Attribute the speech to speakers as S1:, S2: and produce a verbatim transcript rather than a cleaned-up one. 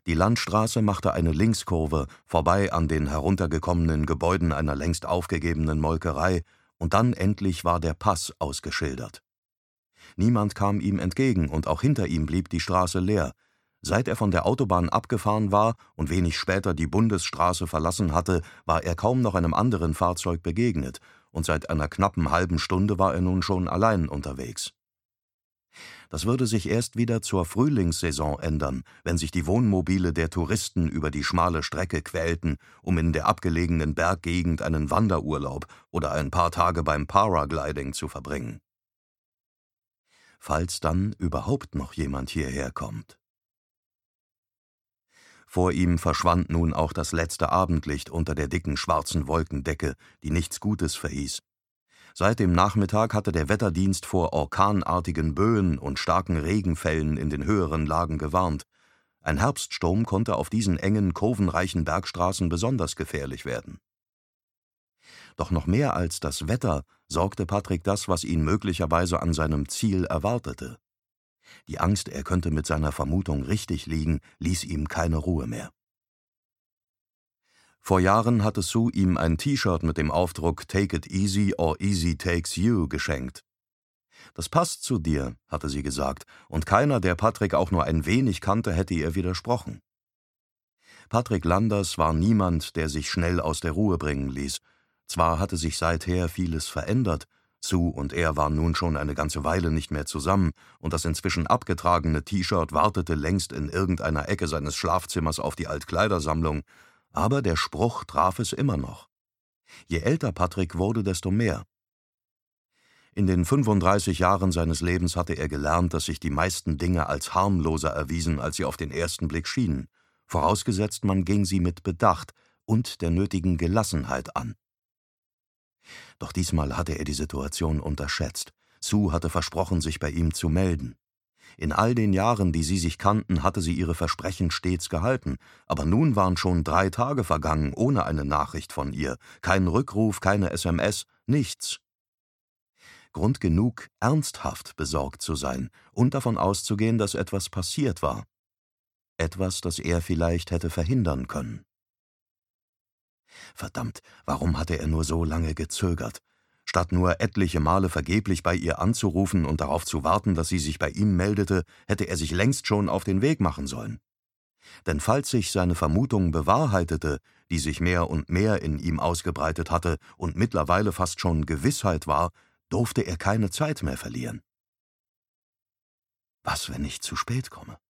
S1: Die Landstraße machte eine Linkskurve vorbei an den heruntergekommenen Gebäuden einer längst aufgegebenen Molkerei, und dann endlich war der Pass ausgeschildert. Niemand kam ihm entgegen, und auch hinter ihm blieb die Straße leer. Seit er von der Autobahn abgefahren war und wenig später die Bundesstraße verlassen hatte, war er kaum noch einem anderen Fahrzeug begegnet, und seit einer knappen halben Stunde war er nun schon allein unterwegs. Das würde sich erst wieder zur Frühlingssaison ändern, wenn sich die Wohnmobile der Touristen über die schmale Strecke quälten, um in der abgelegenen Berggegend einen Wanderurlaub oder ein paar Tage beim Paragliding zu verbringen. Falls dann überhaupt noch jemand hierher kommt. Vor ihm verschwand nun auch das letzte Abendlicht unter der dicken schwarzen Wolkendecke, die nichts Gutes verhieß. Seit dem Nachmittag hatte der Wetterdienst vor orkanartigen Böen und starken Regenfällen in den höheren Lagen gewarnt. Ein Herbststurm konnte auf diesen engen, kurvenreichen Bergstraßen besonders gefährlich werden. Doch noch mehr als das Wetter sorgte Patrick das, was ihn möglicherweise an seinem Ziel erwartete. Die Angst, er könnte mit seiner Vermutung richtig liegen, ließ ihm keine Ruhe mehr. Vor Jahren hatte Sue ihm ein T-Shirt mit dem Aufdruck »Take it easy or easy takes you« geschenkt. »Das passt zu dir«, hatte sie gesagt, und keiner, der Patrick auch nur ein wenig kannte, hätte ihr widersprochen. Patrick Landers war niemand, der sich schnell aus der Ruhe bringen ließ. Zwar hatte sich seither vieles verändert, Sue und er waren nun schon eine ganze Weile nicht mehr zusammen, und das inzwischen abgetragene T-Shirt wartete längst in irgendeiner Ecke seines Schlafzimmers auf die Altkleidersammlung, aber der Spruch traf es immer noch. Je älter Patrick wurde, desto mehr. In den fünfunddreißig Jahren seines Lebens hatte er gelernt, dass sich die meisten Dinge als harmloser erwiesen, als sie auf den ersten Blick schienen, vorausgesetzt man ging sie mit Bedacht und der nötigen Gelassenheit an. Doch diesmal hatte er die Situation unterschätzt. Sue hatte versprochen, sich bei ihm zu melden. In all den Jahren, die sie sich kannten, hatte sie ihre Versprechen stets gehalten, aber nun waren schon drei Tage vergangen ohne eine Nachricht von ihr, kein Rückruf, keine S M S, nichts. Grund genug, ernsthaft besorgt zu sein und davon auszugehen, dass etwas passiert war. Etwas, das er vielleicht hätte verhindern können. Verdammt, warum hatte er nur so lange gezögert? Statt nur etliche Male vergeblich bei ihr anzurufen und darauf zu warten, dass sie sich bei ihm meldete, hätte er sich längst schon auf den Weg machen sollen. Denn falls sich seine Vermutung bewahrheitete, die sich mehr und mehr in ihm ausgebreitet hatte und mittlerweile fast schon Gewissheit war, durfte er keine Zeit mehr verlieren. Was, wenn ich zu spät komme?